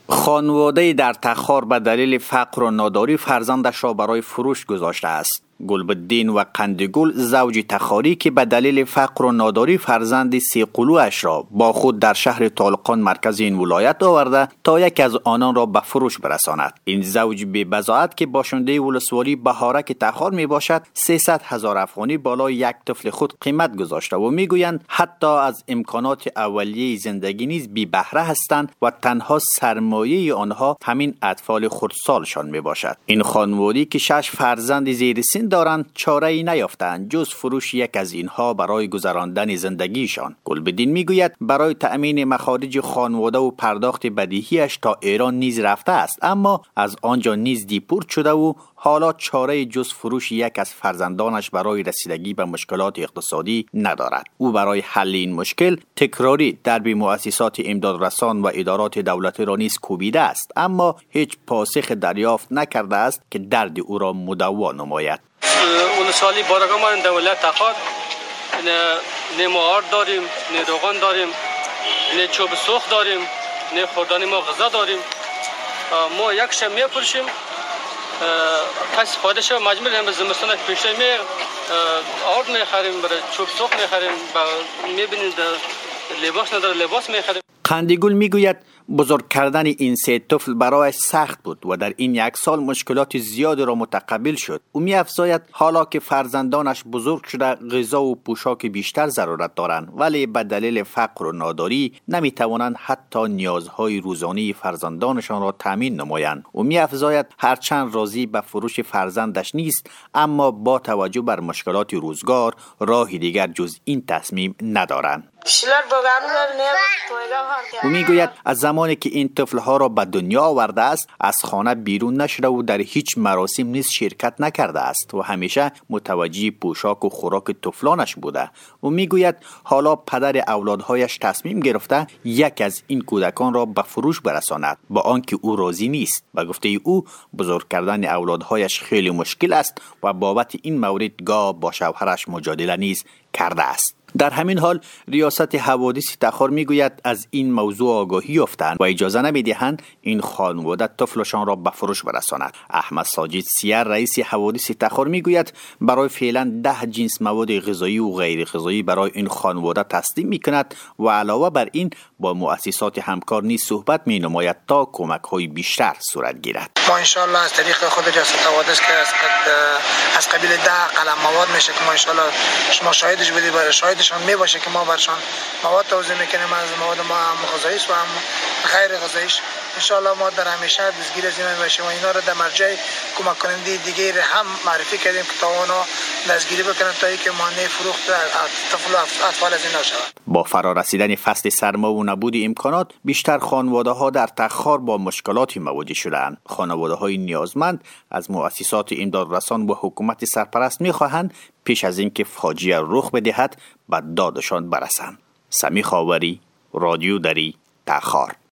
خانواده در تخار به دلیل فقر و ناداری فرزندش را برای فروش گذاشته است. گلبدین و قندگل زوج تخاری که به دلیل فقر و ناداری فرزند سیقلوش را با خود در شهر طالقان مرکز این ولایت آورده تا یک از آنان را به فروش برساند. این زوج بی بضاعت که باشنده ولسوالی بهارک تخار می باشد 300,000 افغانی بالای یک طفل خود قیمت گذاشته و میگویند حتی از امکانات اولیه زندگی نیز بی بهره هستند و تنها سرمایه آنها همین اطفال خردسالشان می باشد. این خانواده که 6 فرزند زیر سن دارند چاره ای نیافتند جز فروش یک از اینها برای گذراندن زندگیشان. گلبدین میگوید برای تأمین مخارج خانواده و پرداخت بدیهیش تا ایران نیز رفته است، اما از آنجا نیز دیپورت شده و حالا چاره جز فروش یک از فرزندانش برای رسیدگی به مشکلات اقتصادی ندارد. او برای حل این مشکل تکراری درب مؤسسات امدادرسان و ادارات دولتی را نیز کوبیده است، اما هیچ پاسخ دریافت نکرده است که درد او را مدوا نماید. ولسوالی بارگاه ما در ولایت تخار نه ماهار داریم، نه روغن داریم، نه چوب سوخت داریم، نه خوردنی ما غذا داریم. ما یک شب می‌فروشیم، پس خودش مجبوریم به زمستان پیشتر آرد می‌خریم، برای چوب سوخت می‌خریم، می‌بینید لباس نداره لباس می‌خریم. قندگل میگوید بزرگ کردن این 3 طفل برایش سخت بود و در این 1 سال مشکلات زیادی را متقبل شد. او می‌افزاید حالا که فرزندانش بزرگ شده غذا و پوشاک بیشتر ضرورت دارند، ولی به دلیل فقر و ناداری نمی‌توانند حتی نیازهای روزانه فرزندانشان را تامین نمایند. او می‌افزاید هرچند راضی به فروش فرزندش نیست، اما با توجه بر مشکلات روزگار راهی دیگر جز این تصمیم ندارند. او میگوید از زمانی که این طفلها را به دنیا آورده است از خانه بیرون نشده و در هیچ مراسم نیز شرکت نکرده است و همیشه متوجه پوشاک و خوراک طفلانش بوده. او میگوید حالا پدر اولادهایش تصمیم گرفته یک از این کودکان را به فروش برساند با آنکه او راضی نیست. به گفته او بزرگ کردن اولادهایش خیلی مشکل است و بابت این مورد گاه با شوهرش مجادله نیز کرده است. در همین حال ریاست حوادث تخار میگوید از این موضوع آگاهی یافتند و اجازه نمیدهند این خانواده طفلشان را به فروش برساند. احمد ساجد سیر رئیس حوادث تخار میگوید برای فعلا 10 جنس مواد غذایی و غیر غذایی برای این خانواده تسلیم میکند و علاوه بر این با مؤسسات همکار نیز صحبت مینماید تا کمک های بیشتر صورت گیرد. ما ان شاء الله از طریق خود ریاست حوادث که از قبیل 10 قلم مواد میشه که ما ان شاء الله شما شاهدش بودید و شاهدشان میباشه که ما برشان مواد توزیع میکنیم از مواد ما هم غذایی و هم غیر غذاییش. ان شاء الله ما در همیشه دستگیر از این باشیم و اینا رو در مرجع کمک کننده دیگه هم معرفی کردیم که تا اونا دستگیری بکنن تا اینکه مانع فروخت طفل و اطفال از این نشود. با فرارسیدن فصل سرما و نبود امکانات بیشتر خانواده ها در تخار با مشکلاتی مواجه شدند. خانواده های نیازمند از مؤسسات امدادرسان و حکومت سرپرست میخواهند پیش از اینکه فاجعه رخ بدهد به دادشان برسند. سمی خاوری، رادیو دری، تخار.